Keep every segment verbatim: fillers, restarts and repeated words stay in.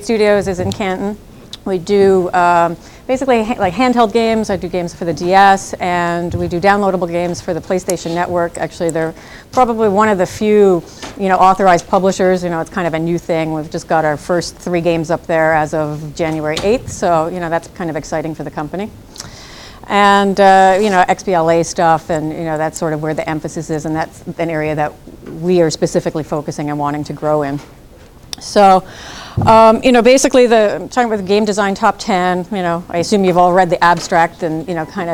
Studios is in Canton. We do um, basically ha like handheld games. I do games for the D S, and we do downloadable games for the PlayStation Network. Actually, they're probably one of the few, you know, authorized publishers. You know, it's kind of a new thing. We've just got our first three games up there as of January eighth, so you know that's kind of exciting for the company. And uh, you know, X B L A stuff, and you know that's sort of where the emphasis is, and that's an area that we are specifically focusing and wanting to grow in. So, um, you know, basically, the I'm talking about the game design top ten. You know, I assume you've all read the abstract and you know, kind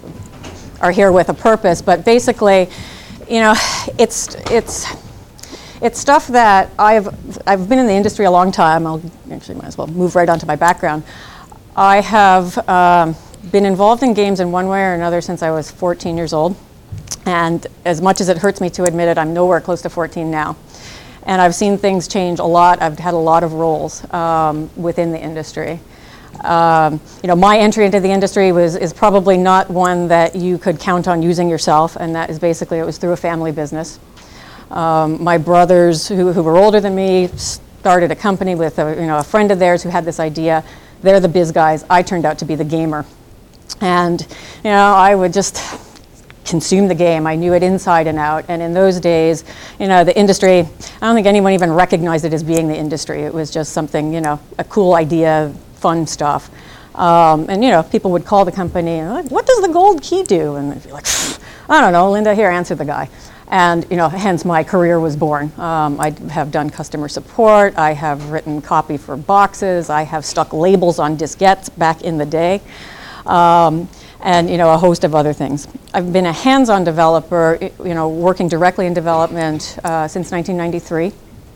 of are here with a purpose. But basically, you know, it's it's it's stuff that I've I've been in the industry a long time. I'll actually might as well move right on to my background. I have um, been involved in games in one way or another since I was fourteen years old. And as much as it hurts me to admit it, I'm nowhere close to fourteen now. And I've seen things change a lot. I've had a lot of roles um, within the industry. Um, you know, my entry into the industry was is probably not one that you could count on using yourself, and that is basically, it was through a family business. Um, my brothers, who, who were older than me, started a company with a, you know, a friend of theirs who had this idea. They're the biz guys. I turned out to be the gamer. And, you know, I would just consume the game. I knew it inside and out. And in those days, you know, the industry, I don't think anyone even recognized it as being the industry. It was just something, you know, a cool idea, fun stuff. Um, and, you know, people would call the company and like, what does the gold key do? And they'd be like, I don't know, Linda, here, answer the guy. And, you know, hence my career was born. Um, I have done customer support. I have written copy for boxes. I have stuck labels on diskettes back in the day. Um, and you know, a host of other things. I've been a hands-on developer, you know, working directly in development uh, since nineteen ninety-three.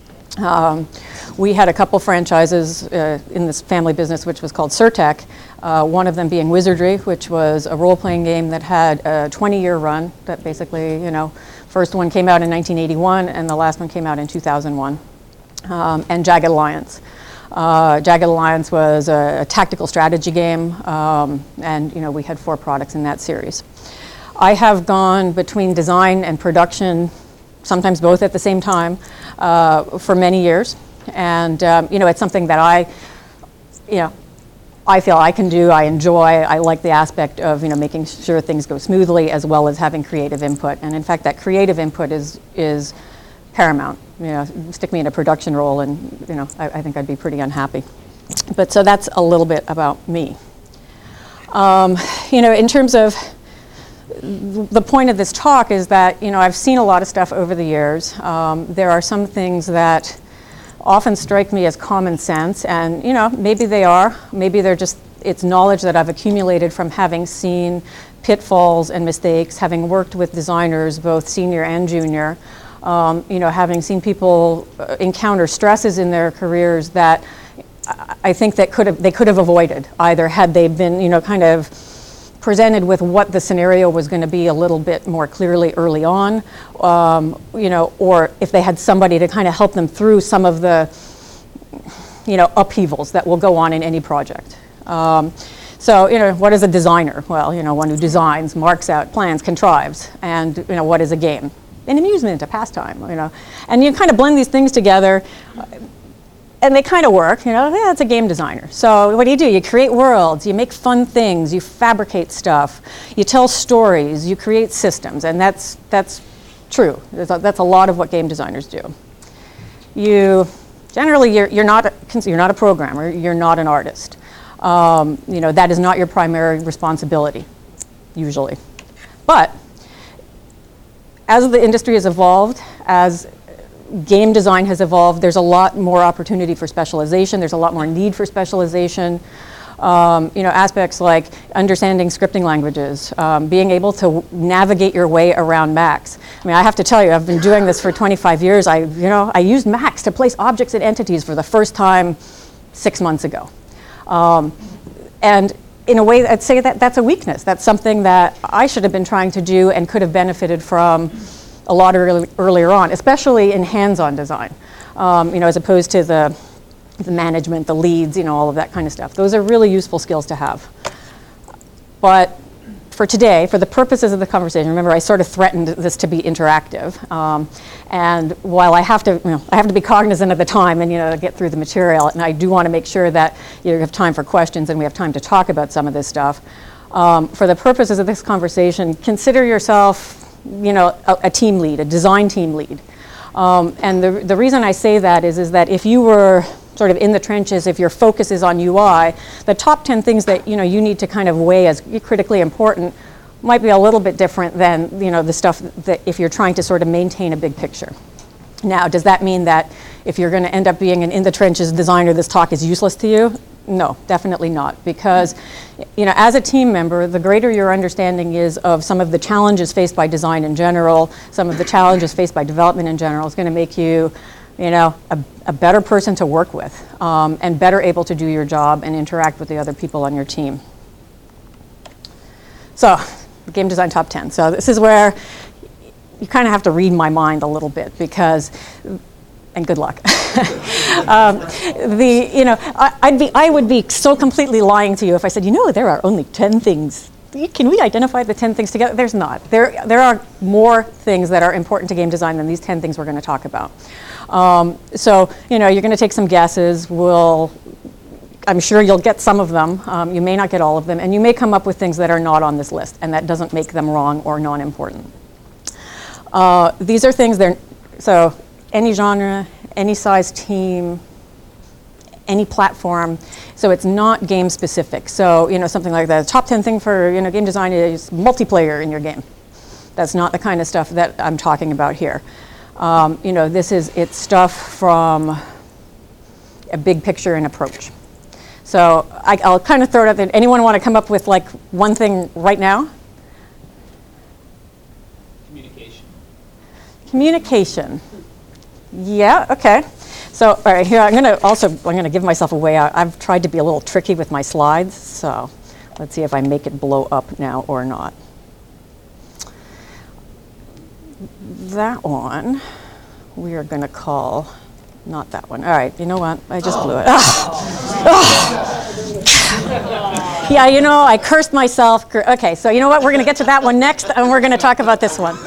Um, we had a couple franchises uh, in this family business, which was called Surtech, uh, one of them being Wizardry, which was a role-playing game that had a twenty-year run. That basically, you know, first one came out in nineteen eighty-one, and the last one came out in two thousand one. Um, and Jagged Alliance. Uh, Jagged Alliance was a, a tactical strategy game, um, and you know, we had four products in that series. I have gone between design and production, sometimes both at the same time, uh, for many years. And um, you know, it's something that I, you know, I feel I can do, I enjoy. I like the aspect of, you know, making sure things go smoothly as well as having creative input. And in fact, that creative input is, is paramount. You know, stick me in a production role and, you know, I, I think I'd be pretty unhappy. But so that's a little bit about me. Um, you know, in terms of the point of this talk is that, you know, I've seen a lot of stuff over the years. Um, there are some things that often strike me as common sense, and, you know, maybe they are. Maybe they're just, it's knowledge that I've accumulated from having seen pitfalls and mistakes, having worked with designers, both senior and junior. Um, you know, having seen people uh, encounter stresses in their careers that I think that could have they could have avoided, either had they been, you know, kind of presented with what the scenario was going to be a little bit more clearly early on, um, you know, or if they had somebody to kind of help them through some of the, you know, upheavals that will go on in any project. Um, so, you know, what is a designer? Well, you know, one who designs, marks out, plans, contrives, and, you know, what is a game? An amusement, a pastime, you know. And you kind of blend these things together, and they kind of work, you know, yeah, it's a game designer. So what do you do? You create worlds, you make fun things, you fabricate stuff, you tell stories, you create systems, and that's, that's true. That's a, that's a lot of what game designers do. You, generally, you're, you're, not, a, you're not a programmer, you're not an artist. Um, you know, that is not your primary responsibility, usually. But as the industry has evolved, as game design has evolved, there's a lot more opportunity for specialization. There's a lot more need for specialization. Um, you know, aspects like understanding scripting languages, um, being able to navigate your way around Max. I mean, I have to tell you, I've been doing this for twenty-five years. I, you know, I used Max to place objects and entities for the first time six months ago. Um, and in a way, I'd say that that's a weakness. That's something that I should have been trying to do and could have benefited from a lot early, earlier on, especially in hands-on design, um, you know, as opposed to the, the management, the leads, you know, all of that kind of stuff. Those are really useful skills to have. But for today, for the purposes of the conversation, remember I sort of threatened this to be interactive. Um, and while I have to, you know, I have to be cognizant of the time and you know get through the material, and I do want to make sure that you have time for questions and we have time to talk about some of this stuff. Um, for the purposes of this conversation, consider yourself, you know, a, a team lead, a design team lead. Um, and the the reason I say that is is that if you were sort of in the trenches, if your focus is on U I, the top ten things that you know you need to kind of weigh as critically important might be a little bit different than you know the stuff that if you're trying to sort of maintain a big picture. Now, does that mean that if you're going to end up being an in the trenches designer, this talk is useless to you? No, definitely not, because you know as a team member, the greater your understanding is of some of the challenges faced by design in general, some of the challenges faced by development in general, is going to make you you know, a, a better person to work with, um, and better able to do your job and interact with the other people on your team. So, the game design top ten. So this is where you kind of have to read my mind a little bit because, and good luck. um, the, you know, I, I'd be, I would be so completely lying to you if I said, you know, there are only ten things. Can we identify the ten things together? There's not. There, there are more things that are important to game design than these ten things we're going to talk about. Um, so, you know, you're going to take some guesses. We'll, I'm sure you'll get some of them. Um, you may not get all of them. And you may come up with things that are not on this list, and that doesn't make them wrong or non-important. Uh, these are things that, so any genre, any size team, any platform. So it's not game specific. So, you know, something like the top ten thing for, you know, game design is multiplayer in your game. That's not the kind of stuff that I'm talking about here. Um, you know, this is, it's stuff from a big picture and approach. So I, I'll kind of throw it out there. Anyone want to come up with like one thing right now? Communication. Communication. Yeah, okay. So, all right, here, I'm going to also, I'm going to give myself a way out. I've tried to be a little tricky with my slides, so let's see if I make it blow up now or not. That one, we are going to call, not that one. All right, you know what? I just blew it. Ah. Ah. Yeah, you know, I cursed myself. Okay, so you know what? We're going to get to that one next, and we're going to talk about this one.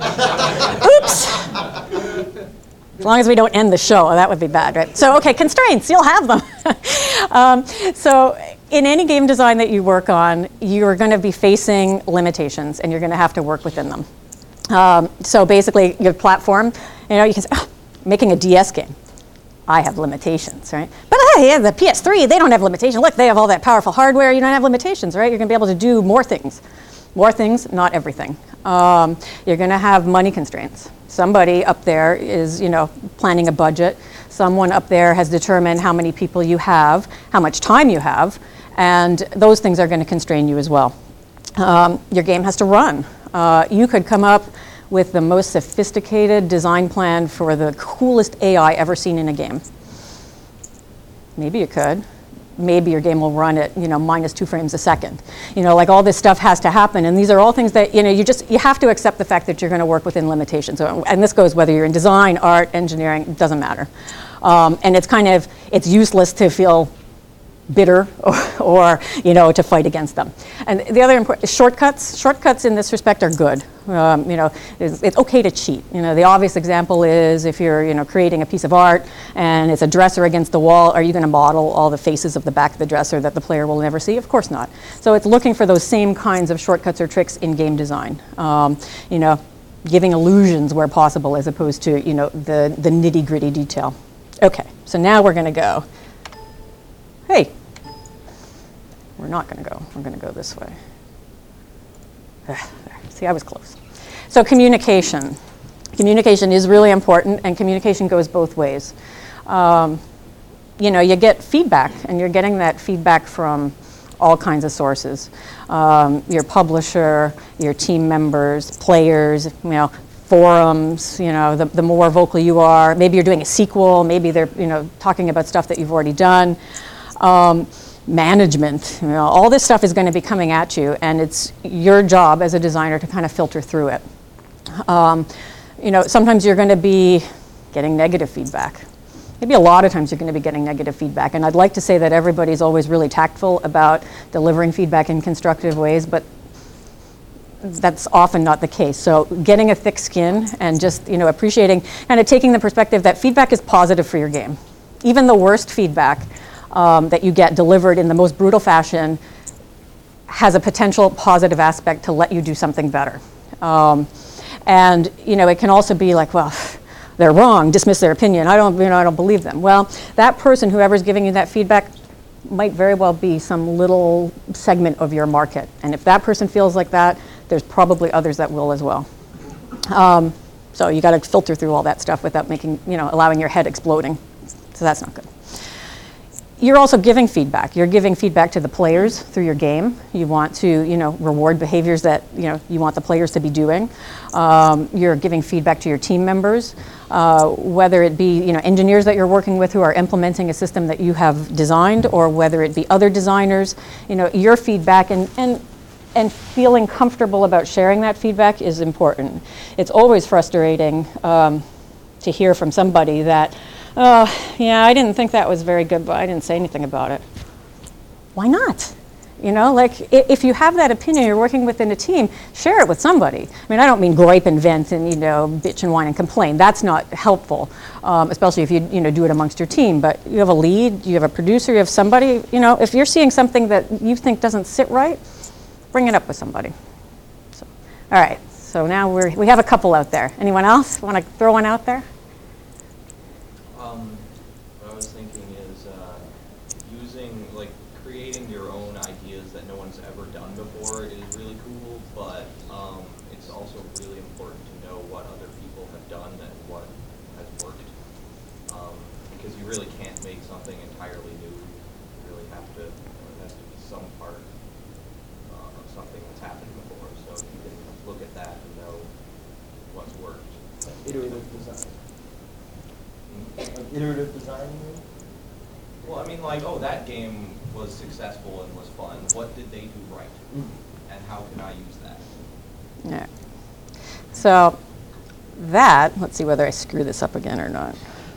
Oops. As long as we don't end the show, that would be bad, right? So, okay, constraints, you'll have them. um, so, in any game design that you work on, you're going to be facing limitations, and you're going to have to work within them. Um, so basically, your platform, you know, you can say, oh, making a D S game, I have limitations, right? But hey, yeah, the P S three, they don't have limitations. Look, they have all that powerful hardware. You don't have limitations, right? You're going to be able to do more things. More things, not everything. Um, you're going to have money constraints. Somebody up there is, you know, planning a budget. Someone up there has determined how many people you have, how much time you have, and those things are going to constrain you as well. Um, your game has to run. Uh, you could come up with the most sophisticated design plan for the coolest A I ever seen in a game. Maybe you could. Maybe your game will run at, you know, minus two frames a second. You know, like all this stuff has to happen, and these are all things that, you know, you just, you have to accept the fact that you're going to work within limitations. So, and this goes whether you're in design, art, engineering, it doesn't matter. Um, and it's kind of, it's useless to feel bitter or, or, you know, to fight against them. And the other important, shortcuts, shortcuts in this respect are good. Um, you know, it's, it's okay to cheat. You know, the obvious example is if you're, you know, creating a piece of art and it's a dresser against the wall, are you going to model all the faces of the back of the dresser that the player will never see? Of course not. So it's looking for those same kinds of shortcuts or tricks in game design. Um, you know, giving illusions where possible as opposed to, you know, the, the nitty-gritty detail. Okay, so now we're going to go. Hey, we're not going to go. We're going to go this way. See, I was close. So communication. Communication is really important, and communication goes both ways. Um, you know, you get feedback, and you're getting that feedback from all kinds of sources. Um, your publisher, your team members, players, you know, forums, you know, the, the more vocal you are. Maybe you're doing a sequel, maybe they're, you know, talking about stuff that you've already done. Um, management, you know, all this stuff is going to be coming at you, and it's your job as a designer to kind of filter through it. Um, you know, sometimes you're going to be getting negative feedback. Maybe a lot of times you're going to be getting negative feedback, and I'd like to say that everybody's always really tactful about delivering feedback in constructive ways, but that's often not the case. So getting a thick skin and just, you know, appreciating, kind of taking the perspective that feedback is positive for your game. Even the worst feedback um, that you get delivered in the most brutal fashion has a potential positive aspect to let you do something better. Um, and, you know, it can also be like, well, they're wrong, dismiss their opinion. I don't, you know, I don't believe them. Well, that person, whoever's giving you that feedback, might very well be some little segment of your market. And if that person feels like that, there's probably others that will as well. Um, so you got to filter through all that stuff without making, you know, allowing your head exploding. So that's not good. You're also giving feedback. You're giving feedback to the players through your game. You want to, you know, reward behaviors that, you know, you want the players to be doing. Um, you're giving feedback to your team members, uh, whether it be, you know, engineers that you're working with who are implementing a system that you have designed, or whether it be other designers. You know, your feedback and and and feeling comfortable about sharing that feedback is important. It's always frustrating um, to hear from somebody that, oh, yeah, I didn't think that was very good, but I didn't say anything about it. Why not? You know, like, if you have that opinion, you're working within a team, share it with somebody. I mean, I don't mean gripe and vent and, you know, bitch and whine and complain. That's not helpful, um, especially if you, you know, do it amongst your team. But you have a lead, you have a producer, you have somebody, you know, if you're seeing something that you think doesn't sit right, bring it up with somebody. So, all right, so now we're, we have a couple out there. Anyone else want to throw one out there? Um, what I was thinking is uh, using, like, creating your own ideas that no one's ever done before is really cool, but um, it's also really important to know what other people have done and what has worked, um, because you really can't make something entirely new. You really have to, you know, it has to be some part uh, of something that's happened before, so you can look at that and know what's worked. Iterative design. Like iterative design, you mean? Well, I mean, like, oh, that game was successful and was fun. What did they do right? Mm. And how can I use that? Yeah. So that, let's see whether I screw this up again or not.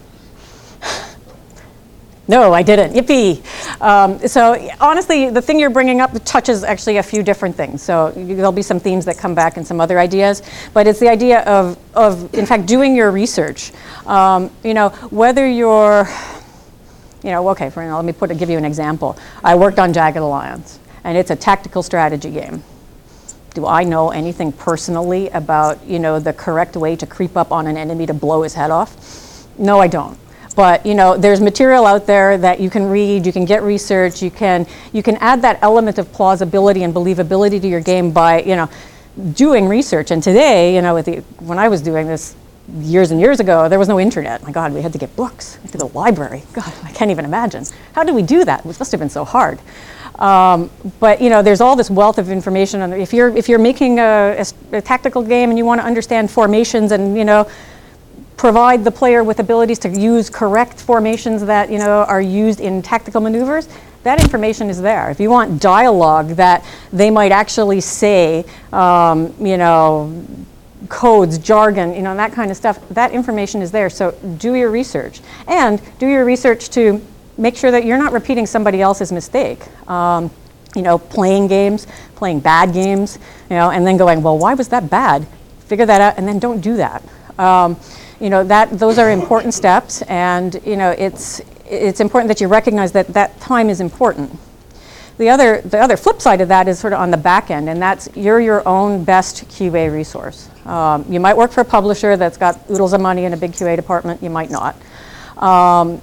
No, I didn't. Yippee. Um, so honestly, the thing you're bringing up touches actually a few different things. So there'll be some themes that come back and some other ideas. But it's the idea of, of in fact, doing your research. Um, you know, whether you're, you know, okay, for now, let me put it, give you an example. I worked on Jagged Alliance, and it's a tactical strategy game. Do I know anything personally about, you know, the correct way to creep up on an enemy to blow his head off? No, I don't. But, you know, there's material out there that you can read, you can get research, you can, you can add that element of plausibility and believability to your game by, you know, doing research. And today, you know, with the, when I was doing this years and years ago, there was no internet. My God, we had to get books. We had to go to the library. God, I can't even imagine. How did we do that? It must have been so hard. Um, but, you know, there's all this wealth of information. On the, if you're, if you're making a, a, a tactical game and you want to understand formations and, you know, provide the player with abilities to use correct formations that, you know, are used in tactical maneuvers, that information is there. If you want dialogue that they might actually say, um, you know, codes, jargon, you know, that kind of stuff, that information is there. So do your research. And do your research to make sure that you're not repeating somebody else's mistake. Um, you know, playing games, playing bad games, you know, and then going, well, why was that bad? Figure that out, and then don't do that. Um, You know, that those are important steps, and, you know, it's it's important that you recognize that that time is important. The other the other flip side of that is sort of on the back end, and that's you're your own best Q A resource. Um, you might work for a publisher that's got oodles of money and a big Q A department. You might not. Um,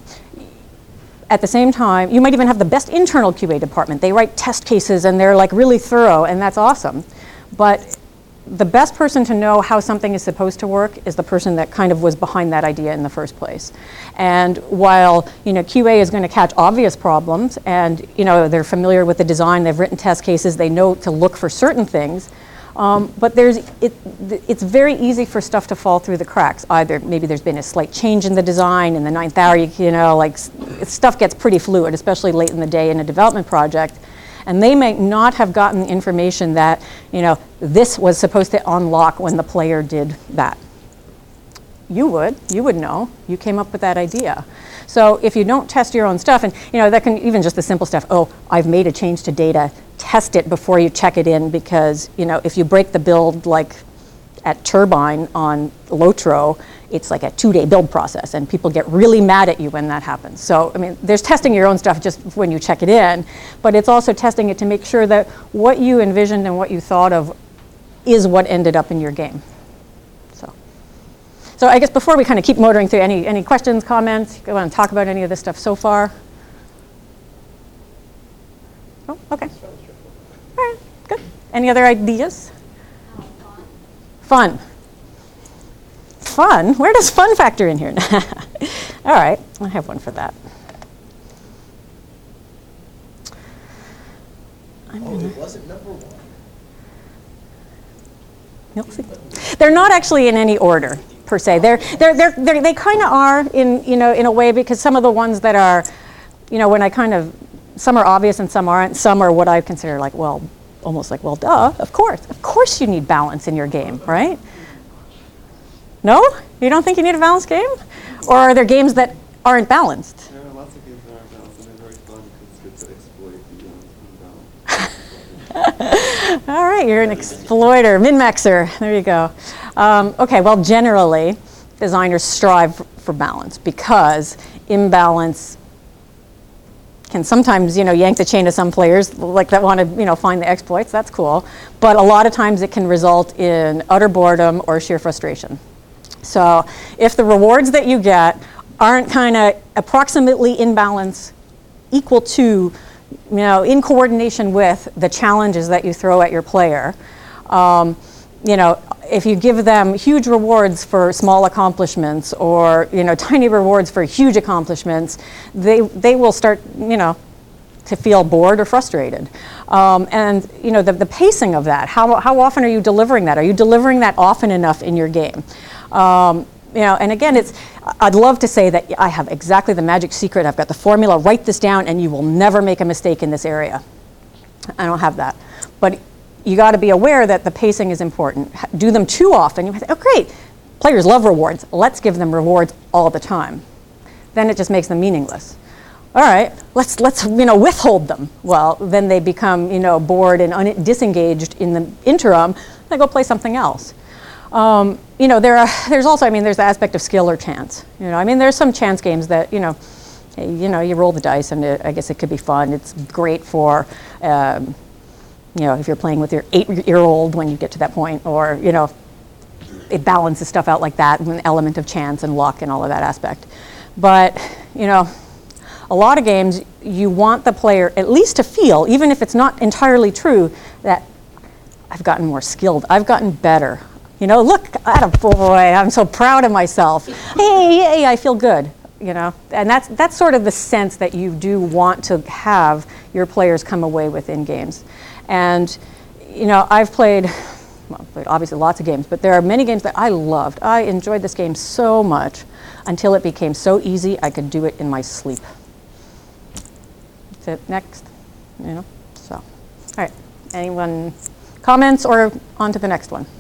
at the same time, you might even have the best internal Q A department. They write test cases and they're like really thorough, and that's awesome. But the best person to know how something is supposed to work is the person that kind of was behind that idea in the first place. And while, you know, Q A is going to catch obvious problems, and, you know, they're familiar with the design, they've written test cases, they know to look for certain things, um, but there's it, it's very easy for stuff to fall through the cracks. Either maybe there's been a slight change in the design in the ninth hour, you, you know, like stuff gets pretty fluid, especially late in the day in a development project. And they may not have gotten information that, you know, this was supposed to unlock when the player did that. You would, you would know. You came up with that idea. So if you don't test your own stuff, and, you know, that can even just the simple stuff, oh, I've made a change to data test it before you check it in, because, you know, if you break the build like at Turbine on Lotro, it's like a two-day build process, and people get really mad at you when that happens. So, I mean, there's testing your own stuff just when you check it in, but it's also testing it to make sure that what you envisioned and what you thought of is what ended up in your game. So, so I guess before we kind of keep motoring through, any, any questions, comments? You want to talk about any of this stuff so far? Oh, okay. All right, good. Any other ideas? Fun. Fun? Where does fun factor in here? All right, I have one for that. I'm Oh, gonna- it wasn't number one. You'll see. They're not actually in any order per se. They're, they're, they're, they're, they kind of are in, you know, in a way, because some of the ones that are, you know, when I kind of, some are obvious and some aren't. Some are what I consider like, well, almost like, well, duh, of course. Of course you need balance in your game, right? No? You don't think you need a balanced game? Or are there games that aren't balanced? There are lots of games that aren't balanced, and they're very fun because it's good to exploit the unbalance. All right, you're an exploiter, min-maxer. There you go. Um, okay, well, generally, designers strive for balance, because imbalance can sometimes, you know, yank the chain of some players, like that want to, you know, find the exploits. That's cool. But a lot of times it can result in utter boredom or sheer frustration. So if the rewards that you get aren't kind of approximately in balance, equal to, you know, in coordination with the challenges that you throw at your player, um, you know, if you give them huge rewards for small accomplishments, or, you know, tiny rewards for huge accomplishments, they they will start, you know, to feel bored or frustrated. Um, and, you know, the, the pacing of that, how, how often are you delivering that? Are you delivering that often enough in your game? Um, you know, and again, it's, I'd love to say that I have exactly the magic secret. I've got the formula, write this down and you will never make a mistake in this area. I don't have that. But you got to be aware that the pacing is important. Do them too often, you might say, oh great, players love rewards. Let's give them rewards all the time. Then it just makes them meaningless. All right, let's, let's you know, withhold them. Well, then they become, you know, bored and un disengaged in the interim. They go play something else. Um, you know, there are, there's also, I mean, there's the aspect of skill or chance. You know, I mean, there's some chance games that, you know, you know, you roll the dice and it, I guess it could be fun. It's great for, um, you know, if you're playing with your eight-year-old when you get to that point, or, you know, it balances stuff out like that, an element of chance and luck and all of that aspect. But, you know, a lot of games, you want the player at least to feel, even if it's not entirely true, that I've gotten more skilled, I've gotten better. You know, look, attaboy, I'm so proud of myself. Hey, hey, I feel good, you know. And that's, that's sort of the sense that you do want to have your players come away with in games. And, you know, I've played, well, played obviously lots of games, but there are many games that I loved. I enjoyed this game so much until it became so easy I could do it in my sleep. That's it, next, you know, so. All right, anyone comments or on to the next one?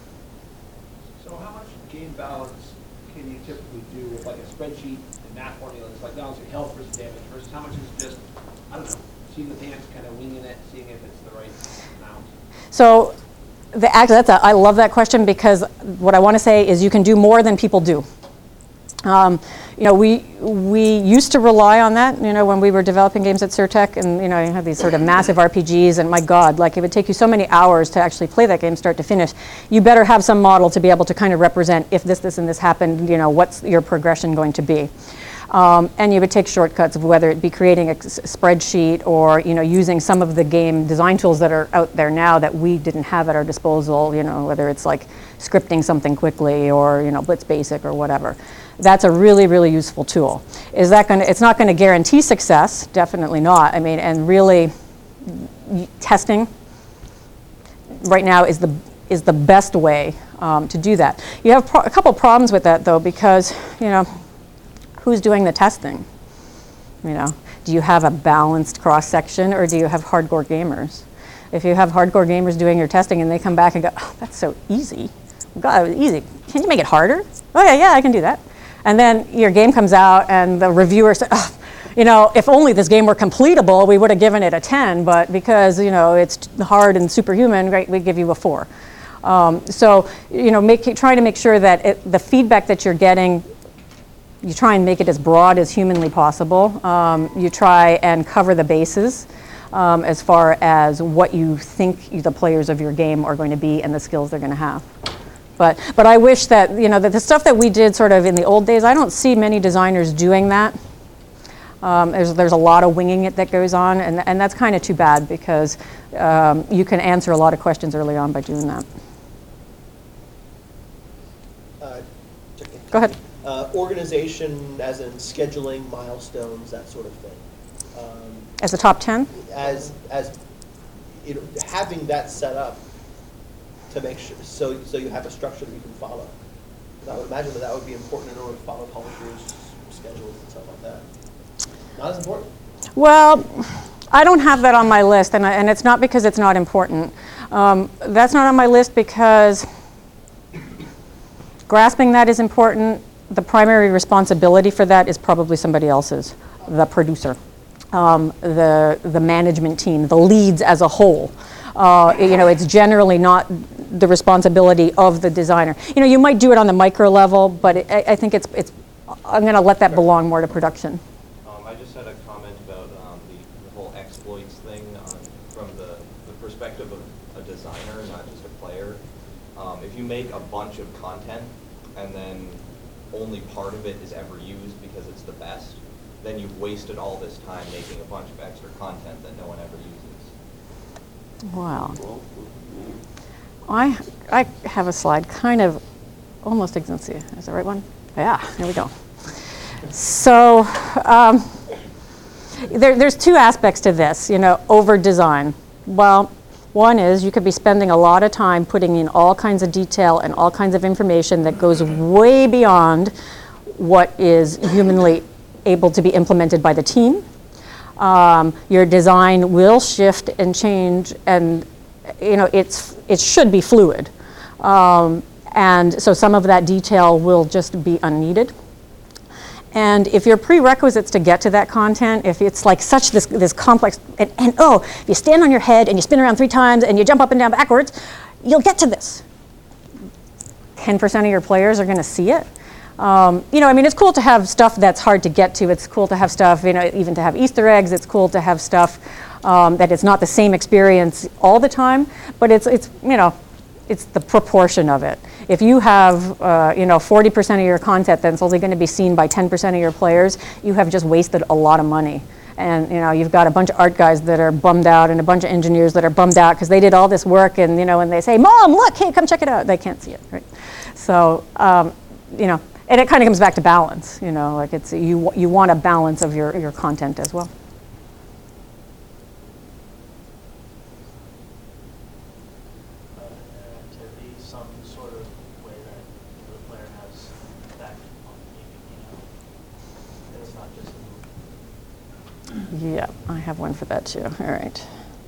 So how much game balance can you typically do with like a spreadsheet and math formulas, like balancing health versus damage, versus how much is just, I don't know, seeing the dance, kind of winging it, seeing if it's the right amount? So, the, actually, that's a, I love that question, because what I want to say is you can do more than people do. Um, you know, we we used to rely on that, you know, when we were developing games at SurTech, and, you know, you had these sort of massive R P Gs, and my God, like it would take you so many hours to actually play that game start to finish. You better have some model to be able to kind of represent, if this, this, and this happened, you know, what's your progression going to be? Um, and you would take shortcuts of whether it be creating a spreadsheet, or, you know, using some of the game design tools that are out there now that we didn't have at our disposal, you know, whether it's like scripting something quickly, or, you know, Blitz Basic or whatever. That's a really, really useful tool. Is that going to, it's not going to guarantee success, definitely not. I mean, and really testing right now is the, is the best way um, to do that. You have pro a couple problems with that though, because, you know, who's doing the testing? You know, do you have a balanced cross-section, or do you have hardcore gamers? If you have hardcore gamers doing your testing and they come back and go, oh, that's so easy. God, it was easy. Can you make it harder? Oh yeah, yeah, I can do that. And then your game comes out and the reviewer says, oh, you know, if only this game were completable, we would have given it a ten, but because, you know, it's hard and superhuman, right, we give you a four. Um, so, you know, make, try to make sure that it, the feedback that you're getting, you try and make it as broad as humanly possible. Um, you try and cover the bases um, as far as what you think you, the players of your game are going to be and the skills they're going to have. But, but I wish that, you know, that the stuff that we did sort of in the old days, I don't see many designers doing that. Um, there's, there's a lot of winging it that goes on, and, and that's kind of too bad because um, you can answer a lot of questions early on by doing that. Uh, Go ahead. Uh, organization, as in scheduling, milestones, that sort of thing. Um, As a top ten? as as you know, having that set up to make sure, so so you have a structure that you can follow. And I would imagine that that would be important in order to follow publishers' schedules and stuff like that. Not as important. Well, I don't have that on my list, and, I, and it's not because it's not important. Um, that's not on my list because grasping that is important. The primary responsibility for that is probably somebody else's, the producer, um, the, the management team, the leads as a whole. Uh, you know, it's generally not the responsibility of the designer. You know, you might do it on the micro level, but it, I, I think it's, it's, I'm going to let that belong more to production. Um, I just had a comment about um, the, the whole exploits thing on, from the, the perspective of a designer, not just a player. Um, if you make a bunch of content and then only part of it is ever used because it's the best, then you've wasted all this time making a bunch of extra content that no one ever uses. Wow. I, I have a slide kind of almost, let's see, is the right one? Yeah, here we go. So um, there, there's two aspects to this, you know, over design. Well, one is you could be spending a lot of time putting in all kinds of detail and all kinds of information that goes way beyond what is humanly able to be implemented by the team. Um, your design will shift and change, and you know it's it should be fluid. Um, and so some of that detail will just be unneeded. And if your prerequisites to get to that content, if it's like such this, this complex, and, and oh, if you stand on your head and you spin around three times and you jump up and down backwards, you'll get to this. ten percent of your players are going to see it. Um, you know, I mean, it's cool to have stuff that's hard to get to. It's cool to have stuff, you know, even to have Easter eggs. It's cool to have stuff um, that it's not the same experience all the time, but it's, it's you know, it's the proportion of it. If you have, uh, you know, forty percent of your content that's only going to be seen by ten percent of your players, you have just wasted a lot of money. And, you know, you've got a bunch of art guys that are bummed out and a bunch of engineers that are bummed out because they did all this work and, you know, and they say, Mom, look, hey, come check it out. They can't see it, right? So, um, you know, and it kind of comes back to balance, you know, like it's, you, you want a balance of your, your content as well. Yeah, I have one for that too. All right.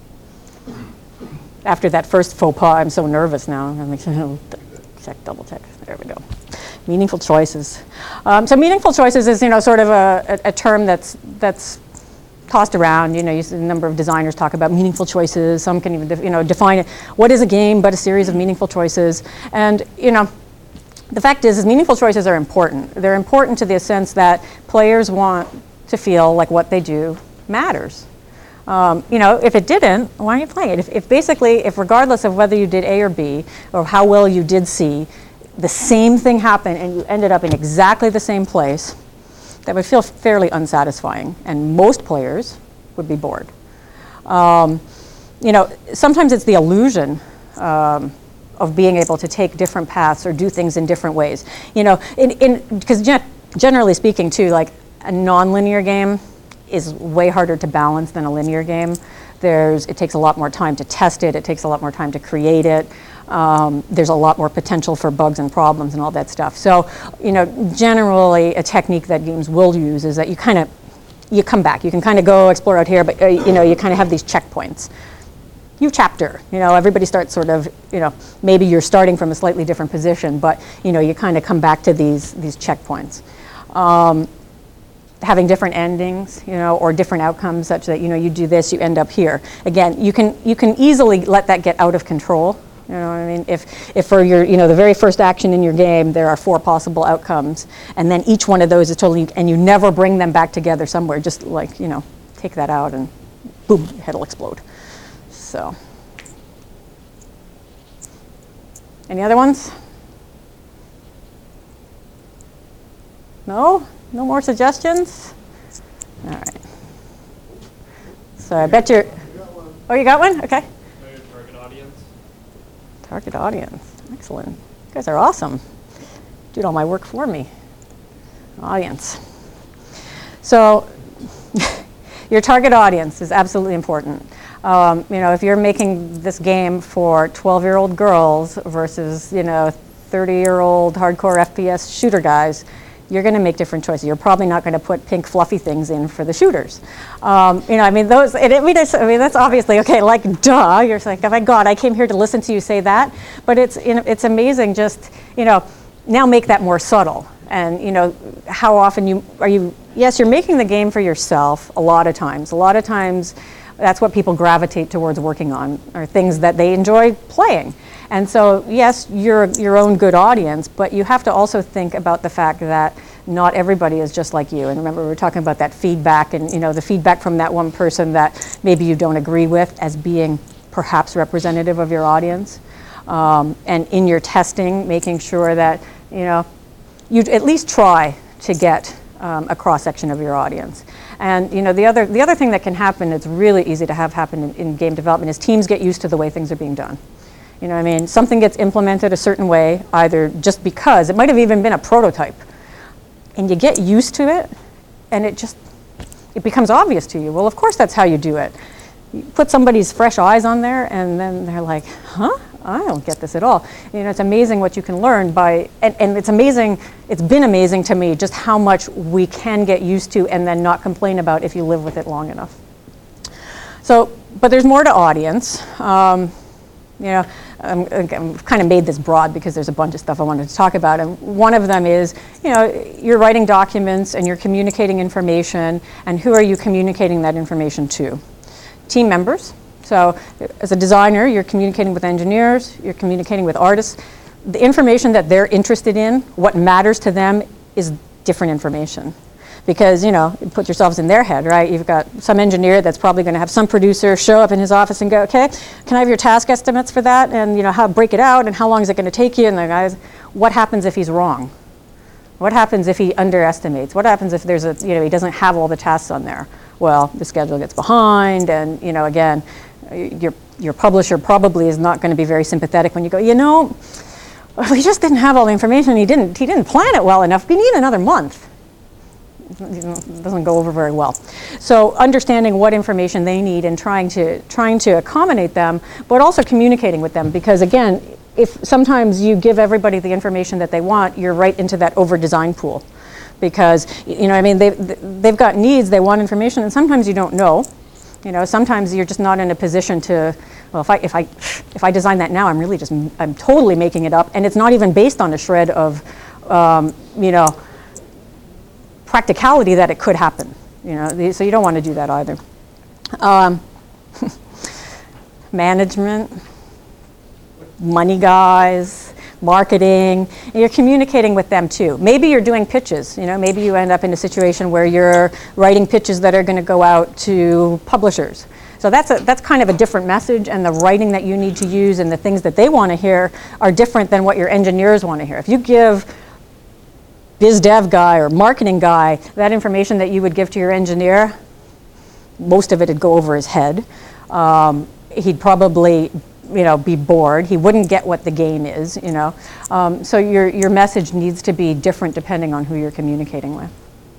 After that first faux pas, I'm so nervous now. I'm like, check, double check. There we go. Meaningful choices. Um, so meaningful choices is, you know, sort of a, a, a term that's that's tossed around. You know, you see a number of designers talk about meaningful choices. Some can even, you know, define it. What is a game but a series of meaningful choices? And, you know, the fact is, is meaningful choices are important. They're important to the sense that players want to feel like what they do matters. Um, you know, if it didn't, why are you playing it? If, if basically, if regardless of whether you did A or B, or how well you did C, the same thing happened and you ended up in exactly the same place, that would feel fairly unsatisfying, and most players would be bored. Um, you know, sometimes it's the illusion um, of being able to take different paths or do things in different ways. You know, in in because gen generally speaking, too, like a non-linear game is way harder to balance than a linear game. There's, it takes a lot more time to test it. It takes a lot more time to create it. Um, there's a lot more potential for bugs and problems and all that stuff. So, you know, generally a technique that games will use is that you kind of, you come back. You can kind of go explore out here, but uh, you know, you kind of have these checkpoints. New chapter, you know, everybody starts sort of, you know, maybe you're starting from a slightly different position, but, you know, you kind of come back to these, these checkpoints. Um, having different endings, you know, or different outcomes such that, you know, you do this, you end up here. Again, you can, you can easily let that get out of control. You know what I mean? If, if for your, you know, the very first action in your game, there are four possible outcomes, and then each one of those is totally, and you never bring them back together somewhere, just like, you know, take that out and boom, your head will explode. So. Any other ones? No? No more suggestions? All right. So I bet you're, oh, you got one? Okay. Target audience. Target audience. Excellent. You guys are awesome. Did all my work for me. Audience. So your target audience is absolutely important. Um, you know, if you're making this game for twelve-year-old girls versus, you know, thirty-year-old hardcore F P S shooter guys, you're going to make different choices. You're probably not going to put pink fluffy things in for the shooters. Um, you know, I mean, those. It, it, I mean, that's obviously okay. Like, duh. You're like, oh my God, I came here to listen to you say that. But it's, you know, it's amazing. Just, you know, now make that more subtle. And you know, how often you are you? Yes, you're making the game for yourself. A lot of times. A lot of times, that's what people gravitate towards working on, are things that they enjoy playing. And so, yes, you're your own good audience, but you have to also think about the fact that not everybody is just like you. And remember, we were talking about that feedback, and you know, the feedback from that one person that maybe you don't agree with as being perhaps representative of your audience. Um, and in your testing, making sure that, you know, you at least try to get um, a cross-section of your audience. And you know, the other, the other thing that can happen, it's really easy to have happen in, in game development, is teams get used to the way things are being done. You know what I mean? Something gets implemented a certain way, either just because, it might have even been a prototype, and you get used to it, and it just, it becomes obvious to you. Well, of course that's how you do it. You put somebody's fresh eyes on there, and then they're like, huh? I don't get this at all. You know, it's amazing what you can learn by, and, and it's amazing, it's been amazing to me just how much we can get used to and then not complain about if you live with it long enough. So, but there's more to audience. Um, you know, I'm, I'm kind of made this broad because there's a bunch of stuff I wanted to talk about, and one of them is, you know, you're writing documents and you're communicating information, and who are you communicating that information to? Team members. So as a designer, you're communicating with engineers, you're communicating with artists. The information that they're interested in, what matters to them, is different information. Because, you know, you put yourselves in their head, right? You've got some engineer that's probably going to have some producer show up in his office and go, okay, can I have your task estimates for that? And, you know, how break it out, and how long is it going to take you? And the guys, what happens if he's wrong? What happens if he underestimates? What happens if there's a, you know, he doesn't have all the tasks on there? Well, the schedule gets behind, and, you know, again, your, your publisher probably is not going to be very sympathetic when you go, you know, we just didn't have all the information. He didn't, he didn't plan it well enough. We need another month. It doesn't go over very well. So understanding what information they need and trying to, trying to accommodate them, but also communicating with them. Because again, if sometimes you give everybody the information that they want, you're right into that over-design pool. Because, you know, I mean, they, they've got needs, they want information, and sometimes you don't know. You know, sometimes you're just not in a position to, well, if I, if I, if I design that now, I'm really just, I'm totally making it up, and it's not even based on a shred of, um, you know, practicality that it could happen. You know, so you don't want to do that either. Um, management, money guys, marketing, and you're communicating with them too. Maybe you're doing pitches, you know, maybe you end up in a situation where you're writing pitches that are going to go out to publishers. So that's, a, that's kind of a different message, and the writing that you need to use and the things that they want to hear are different than what your engineers want to hear. If you give biz dev guy or marketing guy that information that you would give to your engineer, most of it would go over his head. Um, he'd probably, you know, be bored. He wouldn't get what the game is, you know. Um, so your, your message needs to be different depending on who you're communicating with.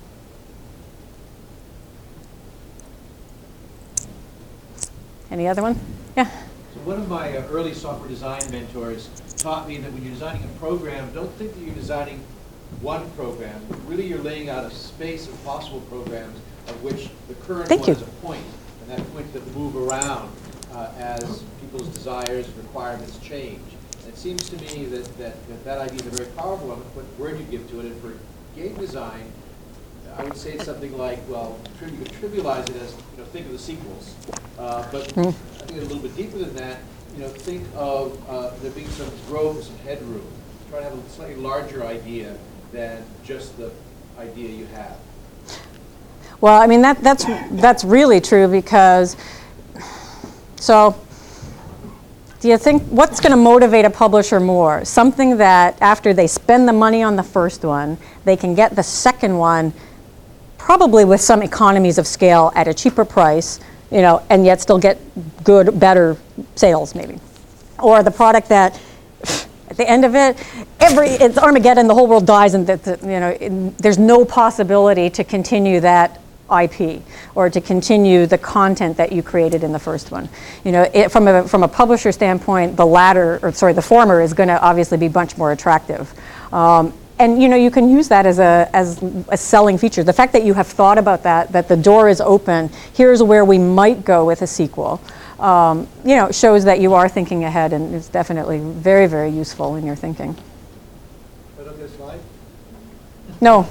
Any other one? Yeah? So one of my uh, early software design mentors taught me that when you're designing a program, don't think that you're designing one program. Really, you're laying out a space of possible programs of which the current Thank one you. is a point, and that point that move around uh, as people's desires and requirements change. And it seems to me that that, that that idea is a very powerful one, what word you give to it. And for game design, I would say something like, well, tri- you could trivialize it as, you know, think of the sequels. Uh, But Mm. I think it's a little bit deeper than that. You know, think of uh, there being some growth, some headroom. Try to have a slightly larger idea than just the idea you have. Well, I mean, that, that's, that's really true because, so, do you think, what's going to motivate a publisher more? Something that after they spend the money on the first one, they can get the second one probably with some economies of scale at a cheaper price, you know, and yet still get good, better sales maybe. Or the product that, at the end of it, every, it's Armageddon, the whole world dies, and that, that, you know, it, there's no possibility to continue that I P or to continue the content that you created in the first one. You know, it, from a from a publisher standpoint, the latter, or sorry, the former is going to obviously be much more attractive. Um, and you know, you can use that as a as a selling feature. The fact that you have thought about that, that the door is open. Here's where we might go with a sequel. Um, you know, shows that you are thinking ahead, and is definitely very, very useful in your thinking. I don't get a slide? No.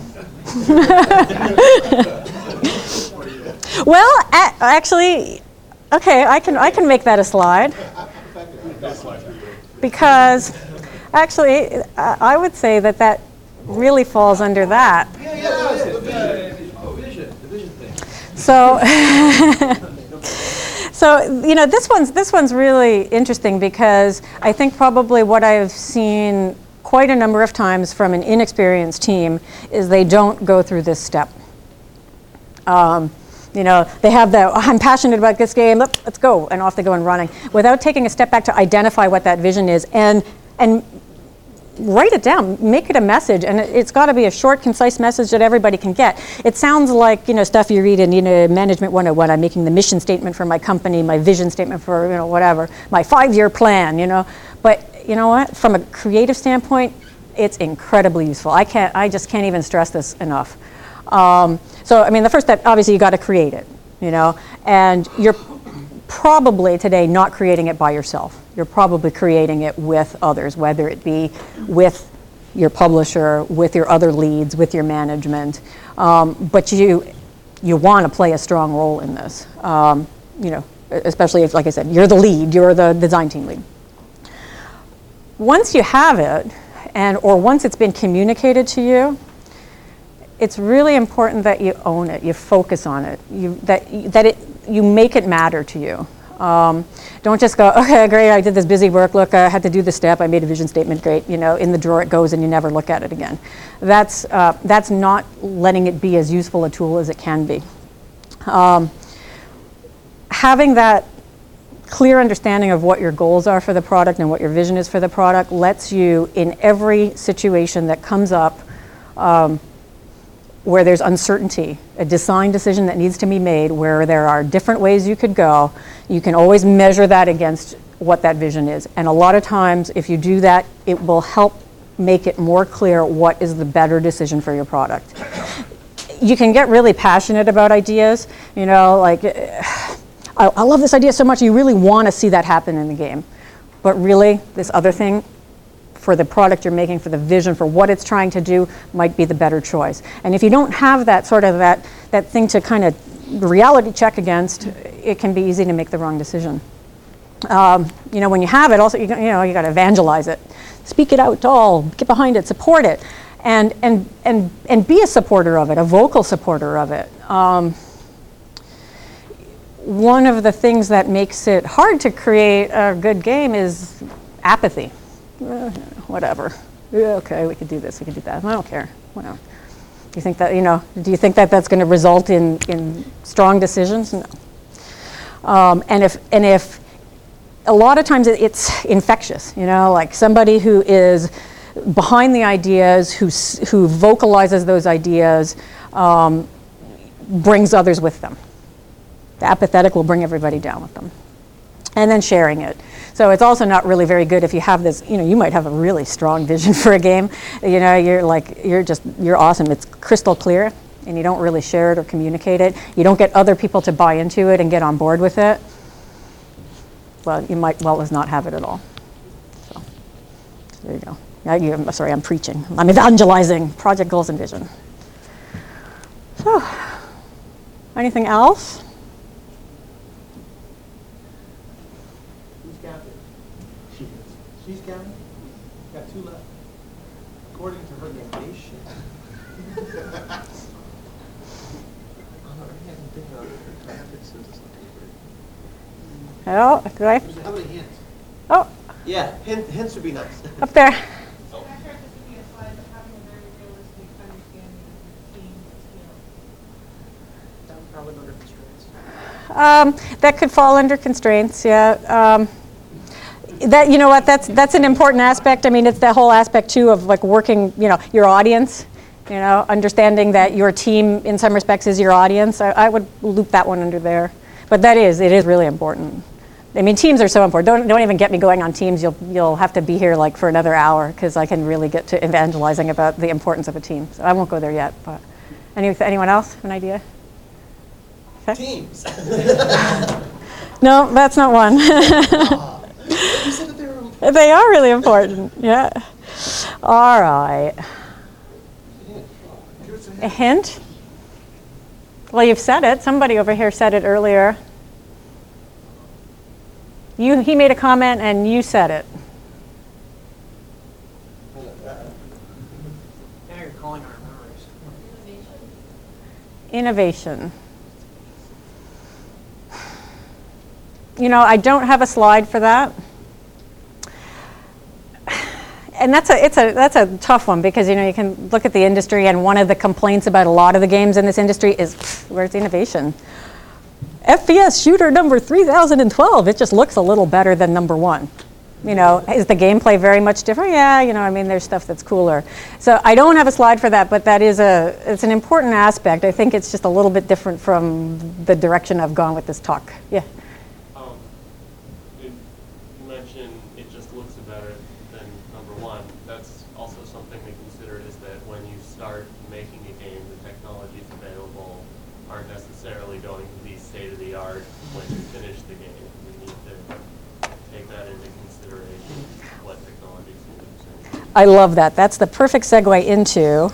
Well, a- actually, okay, I can I can make that a slide. Because actually, I I would say that that really falls under that. Yeah, yeah, it is. The vision, the vision thing. So, so you know, this one's this one's really interesting because I think probably what I've seen quite a number of times from an inexperienced team is they don't go through this step. Um, you know, they have the, oh, I'm passionate about this game, let's, let's go, and off they go and running, without taking a step back to identify what that vision is and and write it down, make it a message, and it, it's got to be a short, concise message that everybody can get. It sounds like, you know, stuff you read in, you know, Management one oh one. I'm making the mission statement for my company, my vision statement for, you know, whatever, my five-year plan, you know. But you know what? From a creative standpoint, it's incredibly useful. I can't, I just can't even stress this enough. Um, so, I mean, the first step, obviously, you got to create it, you know, and you're probably today not creating it by yourself. You're probably creating it with others, whether it be with your publisher, with your other leads, with your management. Um, but you you want to play a strong role in this, um, you know, especially if, like I said, you're the lead, you're the design team lead. Once you have it, and or once it's been communicated to you, it's really important that you own it, you focus on it, you, that, that it, you make it matter to you. Um, don't just go, okay, great, I did this busy work, look, I had to do this step, I made a vision statement, great, you know, in the drawer it goes and you never look at it again. That's, uh, that's not letting it be as useful a tool as it can be. Um, having that clear understanding of what your goals are for the product and what your vision is for the product lets you, in every situation that comes up, um, where there's uncertainty, a design decision that needs to be made, where there are different ways you could go, you can always measure that against what that vision is. And a lot of times, if you do that, it will help make it more clear what is the better decision for your product. You can get really passionate about ideas, you know, like, I, I love this idea so much, you really want to see that happen in the game. But really, this other thing, for the product you're making, for the vision, for what it's trying to do, might be the better choice. And if you don't have that sort of that, that thing to kind of reality check against, it can be easy to make the wrong decision. Um, you know, when you have it, also, you, you know, you got to evangelize it. Speak it out to all, get behind it, support it, and, and, and, and be a supporter of it, a vocal supporter of it. Um, one of the things that makes it hard to create a good game is apathy. Uh, whatever. Yeah, okay, we could do this, we could do that. I don't care. Whatever. Do you think that, you know, do you think that that's going to result in, in strong decisions? No. Um, and if, and if, a lot of times it's infectious, you know, like somebody who is behind the ideas, who, who vocalizes those ideas, um, brings others with them. The apathetic will bring everybody down with them. And then sharing it. So it's also not really very good if you have this, you know, you might have a really strong vision for a game. You know, you're like, you're just, you're awesome. It's crystal clear and you don't really share it or communicate it. You don't get other people to buy into it and get on board with it. Well, you might well as not have it at all. So, there you go. Now you, I'm sorry, I'm preaching. I'm evangelizing project goals and vision. So, So, anything else? Who's counting? She is. She's counting? Got two left. According to her nation. Oh, do I? How many hints? Oh, Yeah, hint, hints would be nice. up there. Can I start this to be a slide of having a very realistic understanding of the team skills? That would probably go under constraints. Um, that could fall under constraints, yeah. Um, that, you know what, that's, that's an important aspect. I mean, it's that whole aspect too of like working, you know, your audience, you know, understanding that your team in some respects is your audience. I, I would loop that one under there. But that is, it is really important. I mean, teams are so important. Don't, don't even get me going on teams. You'll, you'll have to be here like for another hour because I can really get to evangelizing about the importance of a team. So I won't go there yet, but any, anyone else, an idea? Okay. Teams. No, that's not one. Ah, you said that they were important. They are really important, yeah. All right. A hint? Well, you've said it. Somebody over here said it earlier. You, he made a comment and you said it. Now you're calling our memories. Innovation. You know, I don't have a slide for that. And that's a, it's a, that's a tough one because, you know, you can look at the industry and one of the complaints about a lot of the games in this industry is, pff, where's the innovation? F P S shooter number three thousand twelve, it just looks a little better than number one. You know, is the gameplay very much different? Yeah, you know, I mean, there's stuff that's cooler. So I don't have a slide for that, but that is a, it's an important aspect. I think it's just a little bit different from the direction I've gone with this talk. Yeah. Um, you you mentioned it just looks better than number one. That's also something to consider is that when you start making a game, the technologies available aren't necessarily going to be state-of-the-art when you finish the game. We need to take that into consideration, what technologies you're using. I love that. That's the perfect segue into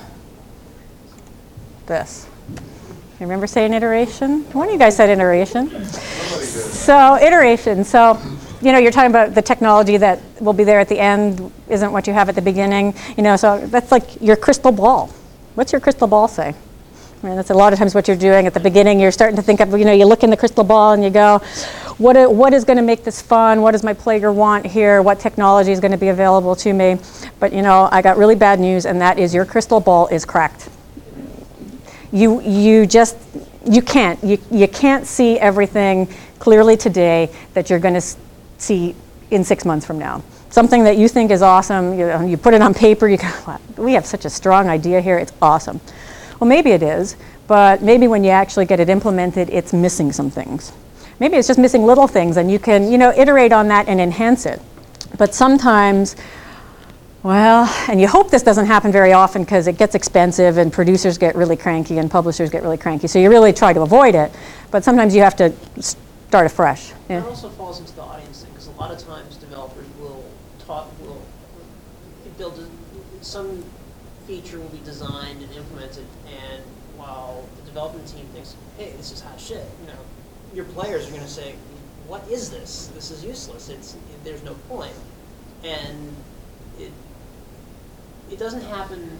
this. You remember saying iteration? One of you guys said iteration. So iteration. So, you know, you're talking about the technology that will be there at the end isn't what you have at the beginning. You know, so that's like your crystal ball. What's your crystal ball say? I mean, that's a lot of times what you're doing at the beginning. You're starting to think of, you know, you look in the crystal ball and you go, what, i- what is going to make this fun? What does my player want here? What technology is going to be available to me? But, you know, I got really bad news, and that is your crystal ball is cracked. You, you just, you can't. You, you can't see everything clearly today that you're going to see in six months from now. Something that you think is awesome, you know, you put it on paper, you go, wow, we have such a strong idea here, it's awesome. Well, maybe it is, but maybe when you actually get it implemented, it's missing some things. Maybe it's just missing little things, and you can, you know, iterate on that and enhance it. But sometimes, well, and you hope this doesn't happen very often because it gets expensive and producers get really cranky and publishers get really cranky. So you really try to avoid it, but sometimes you have to start afresh. Yeah. That also falls into the audience thing, because a lot of times developers will talk, will build a, some feature will be designed and implemented, and while the development team thinks, hey, this is hot shit, you know, your players are going to say, what is this? This is useless. It's there's no point, and it it doesn't happen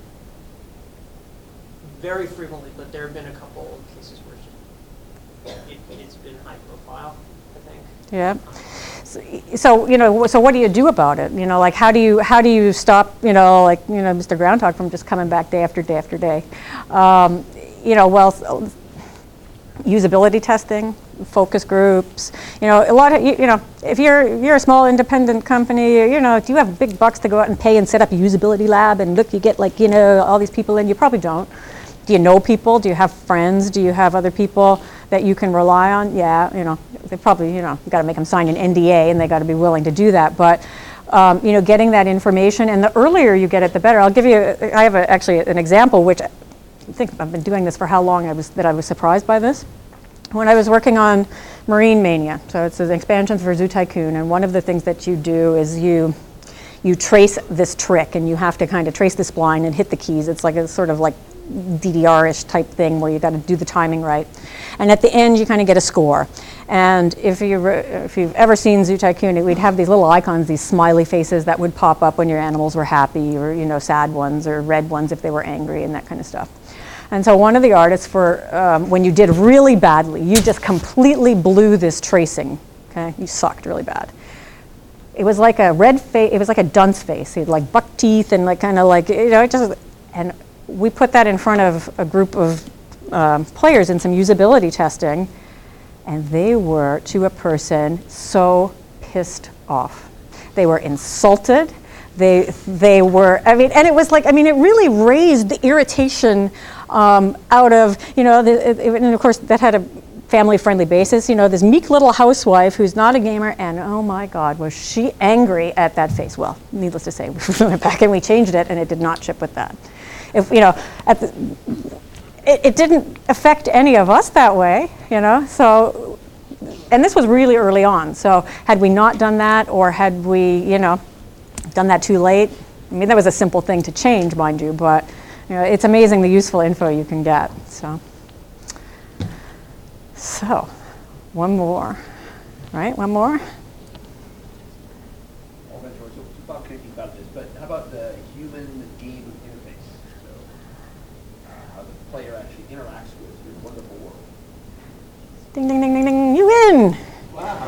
very frequently, but there have been a couple of cases where it, it's been high profile, I think. Yeah. So, so, you know, so what do you do about it? You know, like how do you how do you stop, you know, like, you know, Mister Groundhog from just coming back day after day after day? Um, you know, well, usability testing, focus groups. You know, a lot of, you, you know, if you're if you're a small independent company, you know, do you have big bucks to go out and pay and set up a usability lab and look, you get like, you know, all these people in? You probably don't. Do you know people? Do you have friends? Do you have other people that you can rely on? Yeah, you know, they probably, you know, you got to make them sign an N D A and they got to be willing to do that. But, um, you know, getting that information, and the earlier you get it, the better. I'll give you, I have a, actually an example, which I think I've been doing this for how long I was, that I was surprised by this. When I was working on Marine Mania, so it's an expansion for Zoo Tycoon, and one of the things that you do is you, you trace this trick, and you have to kind of trace the spline and hit the keys. It's like a sort of like D D R-ish type thing where you got to do the timing right. And at the end, you kind of get a score. And if, you if you've ever seen Zoo Tycoon, we'd have these little icons, these smiley faces that would pop up when your animals were happy, or you know, sad ones, or red ones if they were angry, and that kind of stuff. And so one of the artists, for um, when you did really badly, you just completely blew this tracing. Okay, you sucked really bad. It was like a red face. It was like a dunce face. He had like buck teeth and like kind of like you know, it just. And we put that in front of a group of um, players in some usability testing, and they were, to a person, so pissed off. They were insulted. They, they were, I mean, and it was like, I mean, it really raised the irritation um, out of, you know, the, it, and of course that had a family-friendly basis. You know, this meek little housewife who's not a gamer, and oh my God, was she angry at that face. Well, needless to say, we went back and we changed it, and it did not chip with that. If, you know, at the, it, it didn't affect any of us that way, you know, so, and this was really early on, so had we not done that, or had we, you know, done that too late, I mean, that was a simple thing to change, mind you, but, you know, it's amazing the useful info you can get, so. So, one more, right, one more? All mentors, so Bob thinking about this, but how about the human game interface? So, uh, how the player actually interacts with your wonderful world. Ding, ding, ding, ding, ding, you win! Wow.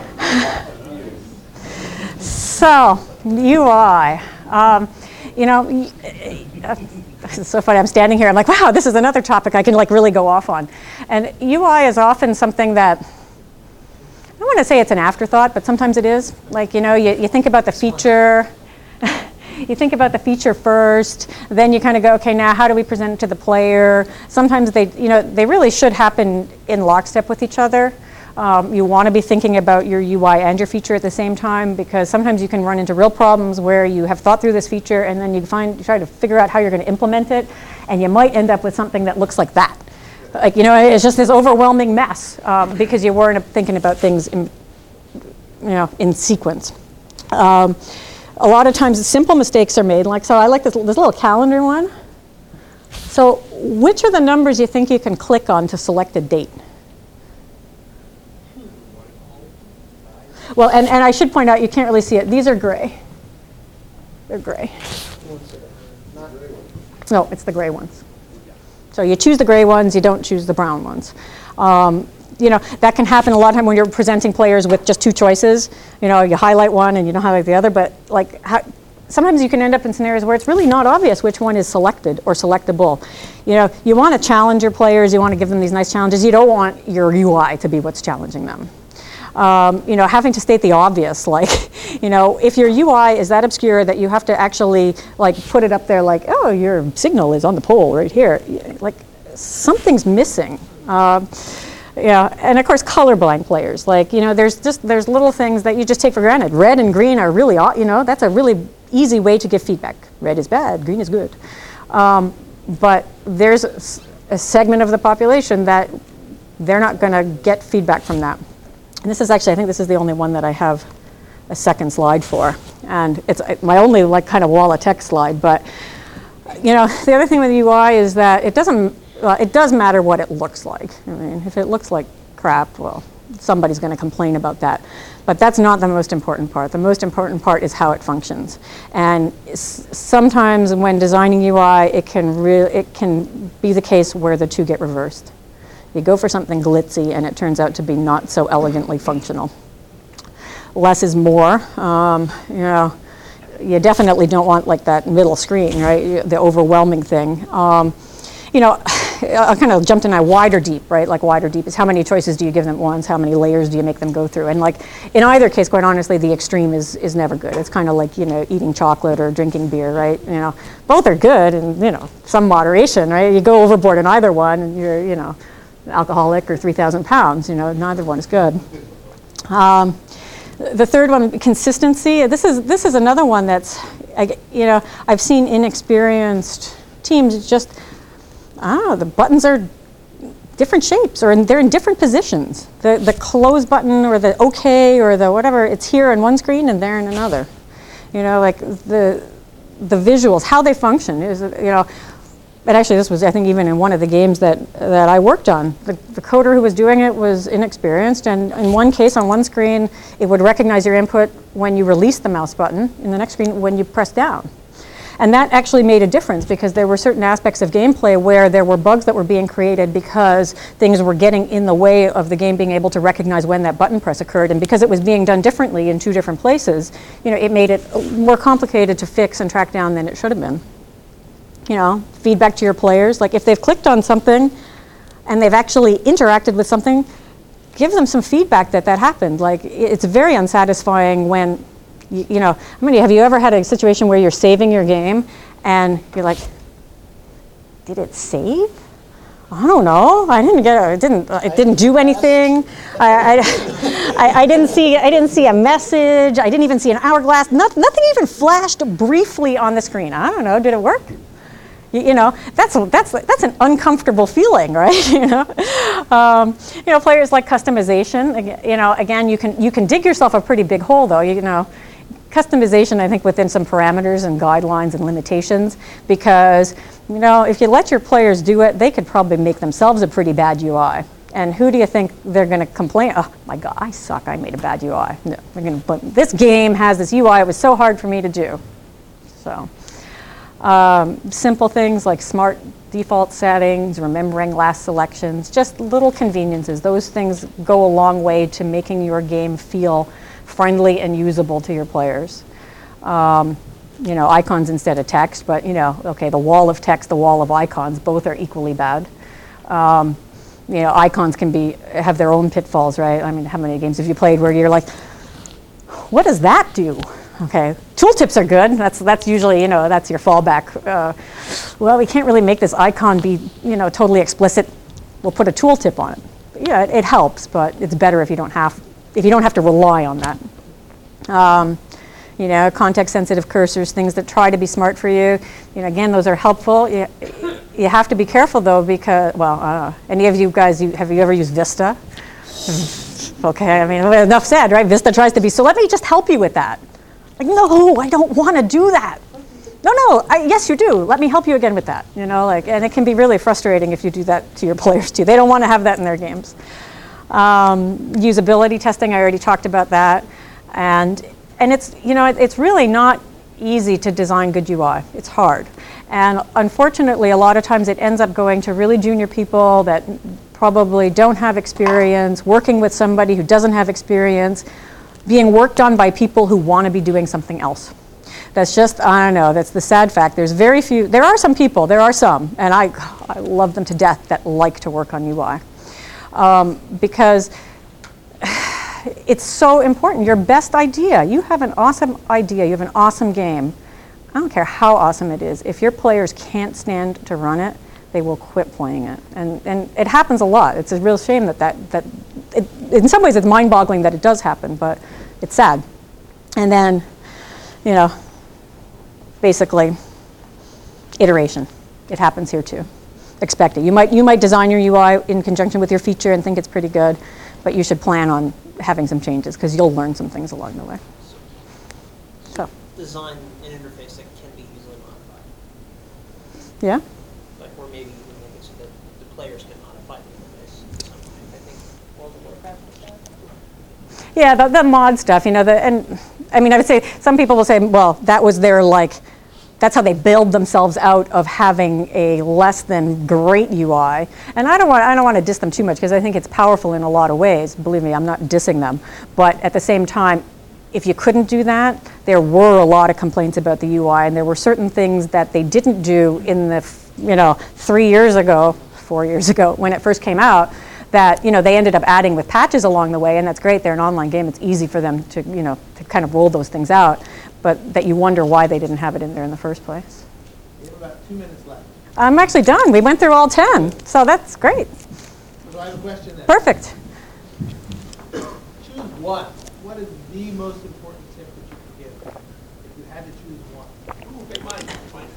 So, U I. Um, you know, uh, it's so funny, I'm standing here, I'm like, wow, this is another topic I can like really go off on. And U I is often something that, I don't want to say it's an afterthought, but sometimes it is. Like, you know, you, you think about the feature, you think about the feature first, then you kind of go, okay, now how do we present it to the player? Sometimes they, you know, they really should happen in lockstep with each other. Um, you want to be thinking about your U I and your feature at the same time, because sometimes you can run into real problems where you have thought through this feature and then you find, you try to figure out how you're going to implement it, and you might end up with something that looks like that. Like, you know, it's just this overwhelming mess um, because you weren't thinking about things in, you know, in sequence. Um, a lot of times simple mistakes are made. Like, so I like this, this little calendar one. So which are the numbers you think you can click on to select a date? Well, and, and I should point out, you can't really see it. These are gray. They're gray. No, it's the gray ones. So you choose the gray ones, you don't choose the brown ones. Um, you know, that can happen a lot of time when you're presenting players with just two choices. You know, you highlight one and you don't highlight the other, but like, how, sometimes you can end up in scenarios where it's really not obvious which one is selected or selectable. You know, you want to challenge your players, you want to give them these nice challenges. You don't want your U I to be what's challenging them. Um, you know, having to state the obvious, like, you know, if your U I is that obscure that you have to actually, like, put it up there like, oh, your signal is on the pole right here. Like, something's missing. Uh, yeah, and of course, colorblind players. Like, you know, there's just, there's little things that you just take for granted. Red and green are really, you know, that's a really easy way to give feedback. Red is bad, green is good. Um, but there's a, a segment of the population that they're not going to get feedback from that. And this is actually, I think this is the only one that I have a second slide for. And it's my only like kind of wall of text slide. But, you know, the other thing with U I is that it doesn't, uh, it does matter what it looks like. I mean, if it looks like crap, well, somebody's going to complain about that. But that's not the most important part. The most important part is how it functions. And sometimes when designing U I, it can, re it can be the case where the two get reversed. You go for something glitzy and it turns out to be not so elegantly functional. Less is more. Um, you know, you definitely don't want like that middle screen, right? The overwhelming thing. Um, you know, I kind of jumped in a wider deep, right? Like wider deep is how many choices do you give them at once? How many layers do you make them go through? And like in either case, quite honestly, the extreme is is never good. It's kind of like, you know, eating chocolate or drinking beer, right? You know, both are good, and you know, some moderation, right? You go overboard in either one, and you're, you know, alcoholic or three thousand pounds, you know, neither one is good. Um, the third one, consistency. This is, this is another one that's, I, you know, I've seen inexperienced teams just, I don't know, the buttons are different shapes or in, they're in different positions. The, the close button or the OK or the whatever, it's here on one screen and there in another. You know, like the, the visuals, how they function is, you know, and actually this was, I think, even in one of the games that, that I worked on, the, the coder who was doing it was inexperienced, and in one case, on one screen, it would recognize your input when you release the mouse button, in the next screen, when you press down. And that actually made a difference because there were certain aspects of gameplay where there were bugs that were being created because things were getting in the way of the game being able to recognize when that button press occurred. And because it was being done differently in two different places, you know, it made it more complicated to fix and track down than it should have been. You know, feedback to your players. Like if they've clicked on something and they've actually interacted with something, give them some feedback that that happened. Like it's very unsatisfying when You, you know, how many have you ever had a situation where you're saving your game and you're like, did it save? I don't know. I didn't get it. Didn't. It didn't do anything. I, I, I, I didn't see. I didn't see a message. I didn't even see an hourglass. Not, nothing even flashed briefly on the screen. I don't know. Did it work? You, you know, that's that's that's an uncomfortable feeling, right? you know, um, you know, players like customization. You know, again, you can you can dig yourself a pretty big hole, though. You know. Customization, I think, within some parameters and guidelines and limitations, because, you know, if you let your players do it, they could probably make themselves a pretty bad U I. And who do you think they're going to complain? Oh my God, I suck, I made a bad U I. No, they're going to, but this game has this U I, it was so hard for me to do. So, um, simple things like smart default settings, remembering last selections, just little conveniences. Those things go a long way to making your game feel friendly and usable to your players. Um, you know, icons instead of text, but you know, okay, the wall of text, the wall of icons, both are equally bad. Um, you know, icons can be, have their own pitfalls, right? I mean, how many games have you played where you're like, what does that do? Okay, tooltips are good. That's that's usually, you know, that's your fallback. Uh, well, we can't really make this icon be, you know, totally explicit. We'll put a tooltip on it. But yeah, it, it helps, but it's better if you don't have if you don't have to rely on that. Um, you know, context-sensitive cursors, things that try to be smart for you. You know, again, those are helpful. You, you have to be careful though, because, well, uh, any of you guys, you, have you ever used Vista? Okay, I mean, enough said, right? Vista tries to be, so let me just help you with that. Like, no, I don't want to do that. No, no, I, yes, you do. Let me help you again with that. You know, like, and it can be really frustrating if you do that to your players too. They don't want to have that in their games. Um, usability testing, I already talked about that. And, and it's, you know, it, it's really not easy to design good U I. It's hard. And unfortunately, a lot of times it ends up going to really junior people that probably don't have experience, working with somebody who doesn't have experience, being worked on by people who want to be doing something else. That's just, I don't know, that's the sad fact. There's very few, there are some people, there are some, and I, I love them to death, that like to work on U I. Um, because it's so important. Your best idea, you have an awesome idea, you have an awesome game. I don't care how awesome it is. If your players can't stand to run it, they will quit playing it. And, and it happens a lot. It's a real shame that that, that it, in some ways it's mind-boggling that it does happen, but it's sad. And then, you know, basically, iteration. It happens here too. Expect it. You might, you might design your U I in conjunction with your feature and think it's pretty good, but you should plan on having some changes because you'll learn some things along the way. So. Design an interface that can be easily modified. Yeah? Like, or maybe even make it so that the players can modify the interface in some way. I think World of Warcraft does that. Yeah, the, the mod stuff, you know, the, and I mean, I would say, some people will say, well, that was their, like, that's how they build themselves out of having a less than great U I. And I don't want, I don't want to diss them too much because I think it's powerful in a lot of ways. Believe me, I'm not dissing them. But at the same time, if you couldn't do that, there were a lot of complaints about the U I, and there were certain things that they didn't do in the, you know, three years ago, four years ago, when it first came out, that, you know, they ended up adding with patches along the way, and that's great. They're an online game. It's easy for them to, you know, to kind of roll those things out, but that you wonder why they didn't have it in there in the first place. We have about two minutes left. I'm actually done. We went through all ten, so that's great. So I have a question then. Perfect. Choose one. What is the most important tip that you could give if you had to choose one? Ooh, pick mine.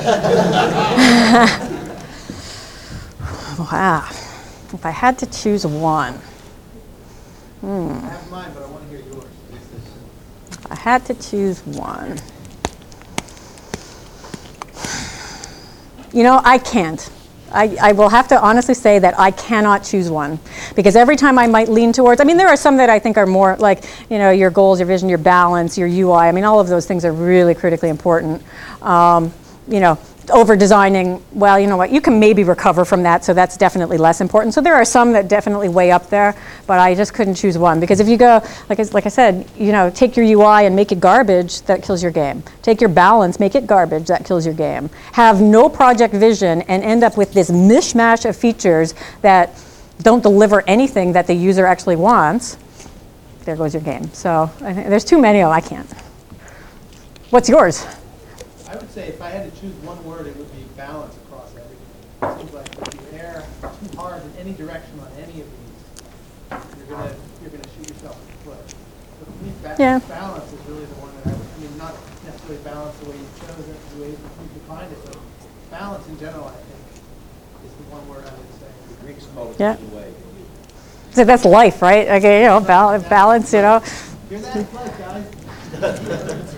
Mine. Wow. If I had to choose one. Hmm. I have mine, but I want to hear yours. If I had to choose one. You know, I can't. I, I will have to honestly say that I cannot choose one, because every time I might lean towards, I mean, there are some that I think are more like, you know, your goals, your vision, your balance, your U I. I mean, all of those things are really critically important. Um, you know, over designing, well, you know what, you can maybe recover from that, so that's definitely less important. So there are some that definitely weigh up there, but I just couldn't choose one, because if you go, like I, like I said, you know, take your U I and make it garbage, that kills your game. Take your balance, make it garbage, that kills your game. Have no project vision and end up with this mishmash of features that don't deliver anything that the user actually wants, there goes your game. So I think there's too many of them, I can't. What's yours? I would say if I had to choose one word, it would be balance across everything. It seems like if you err too hard in any direction on any of these, you're gonna you're gonna shoot yourself in the foot. So for me, ba- Yeah. balance is really the one that I would, I mean, not necessarily balance the way you chose it, the way you defined it, but balance in general, I think, is the one word I would say. The Greeks call it Yeah. the way. So that's life, right? Okay, you know, bal- balance, you know. Hear that? Like, guys.